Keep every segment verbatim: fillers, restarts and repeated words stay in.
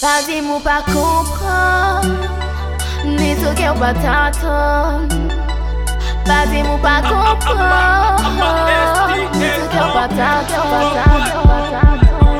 Pas dit mou pas comprendre, ni tout cœur pas t'attendre. Pas dit mou pas comprendre, ni tout cœur pas t'attendre.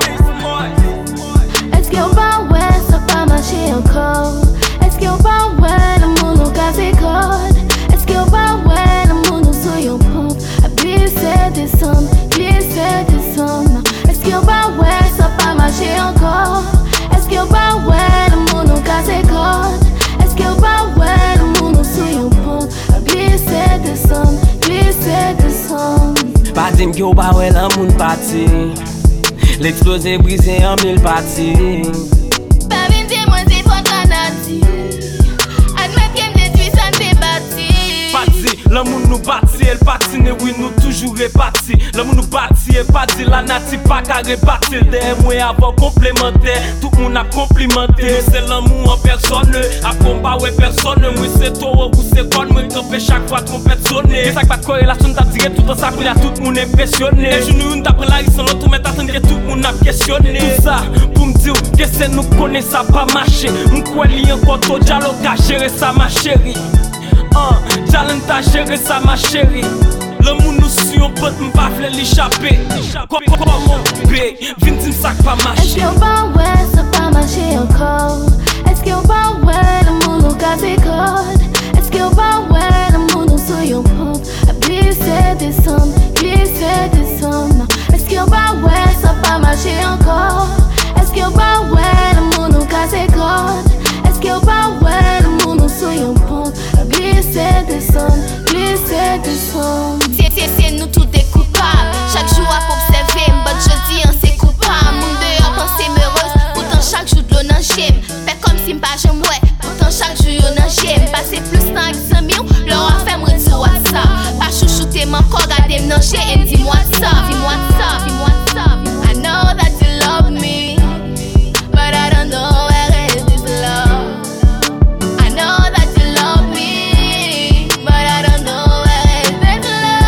Est-ce qu'il y a pas ouais, ça pas marché encore? Est-ce qu'il y a pas ouais, le monde nous casse les codes? Est-ce qu'il y a pas ouais, le monde nous soyons pauvres? À glisser, descendre, glisser, descendre. Est-ce qu'il y a pas ouais, ça pas marché encore? Est-ce qu'il y a pas ouais, le monde nous casse les codes? Est-ce qu'il y a pas ouais, le monde nous soyons pauvres? À glisser, descendre, glisser, descendre. Pas dire qu'il y a pas ouais, le monde parti. L'exploser, briser en mille parties. Pas venir dire moi c'est toi Canadi. Admettre qu'il me détruit ça me bâti. Parti, l'amour nous bâtit, elle patine, oui nous toujours répartis. L'amour nous bâtit, elle bâtit, la native pas qu'à répartir. Derrière moi avoir complémentaire, tout le monde a complimenté. C'est l'amour en personne, à combat ouais personne. Moi c'est toi ou c'est quoi, moi camper chaque fois trompette sonner. C'est ça que pas de corrélation, t'as tiré tout dans ça, puis là tout le monde impressionné. Et je nous t'as pris la risque, l'autre mais t'attends que tout le monde a questionné. Tout ça pour me dire que c'est nous connaît ça pas marché. M'crois li encore trop dialogue à gérer ça ma chérie. Uh, Jalen t'a géré ça ma chérie. Le monde nous suit, on peut m'pas v'lait l'échapper. Comment bé, vin dis ça pas marché. Est-ce qu'il y a pas ouais, ça pas marché encore? Est-ce qu'il y a pas ouais, le monde nous casse les codes? Est-ce qu'il y a pas ouais, le monde nous soyons pauvres? À glisser, descendre, glisser, descendre. Est-ce qu'il y a pas ouais, ça pas marché encore? Est-ce qu'il y a pas ouais, le monde nous casse les codes? Est-ce qu'il y a pas ouais, le monde nous soyons pauvres? À glisser, descendre, glisser, descendre. C'est nous tous des coupables. Chaque jour à observer, bonne je dis c'est coupable. Monde dehors pensée heureuse, pourtant chaque jour de l'eau dans j'aime. Fait comme si m'pas j'aime ouais, pourtant chaque jour y'en a j'aime. Passer plus temps avec cent mille, leur a fait me retirer WhatsApp. Pas chouchouter mon corps, garder m'nan j'ai. Dis-moi ça, dis-moi ça, dis-moi ça. I know that you love me, but I don't know where is this love. I know that you love me, but I don't know where is this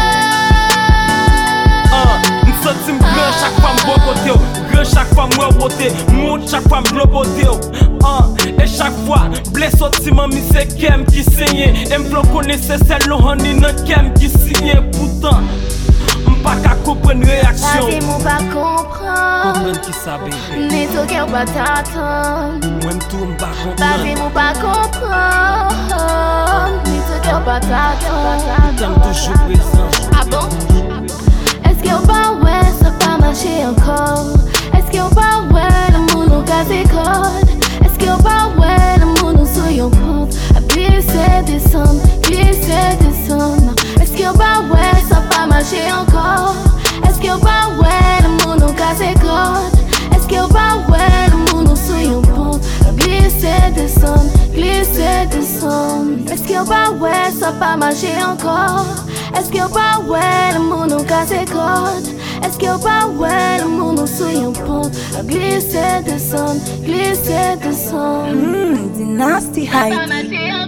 love. Uh, m'senti m'grand chaque fois m'bois côté. Grand chaque fois m'wè wote. Monte chaque fois m'globote. Uh, et chaque fois, blé sorti mami c'est kem qui signe. Et m'flo connaissait celle lo honey nan kem qui signe. Pourtant, m'pas qu'à comprendre réaction. Pas dit mou pas comprendre, Comprendre qui ça bébé. ni tout cœur pas t'attendre. Moi m'tourne m'pas Pas dit comprendre. mou pas comprendre, ni tout cœur pas T'aimes t'attendre. toujours présent. Ah bon? Est-ce qu'il y a pas ouais, ça pas marché encore? Est-ce qu'il y a pas ouais, le monde nous casse les codes? Est-ce qu'il y a pas ouais, le monde nous soyons pauvres? À glisser, descendre, glisser, descendre. Est-ce qu'il y a pas ouais, ça pas marché encore? Est-ce qu'il y a pas ouais, le monde nous casse les codes? Est-ce qu'il y a pas ouais, le monde nous soyons pauvres? À glisser, descendre, glisser, descendre. Est-ce qu'il y a pas ouais, ça pas marché encore? Est-ce qu'il y a pas ouais, le monde nous casse les codes? Est-ce qu'il y a pas ouais, le monde nous soyons pauvres? À glisser, descendre, glisser, descendre. Mmm, Dynasty Ça Hype. pas marché encore.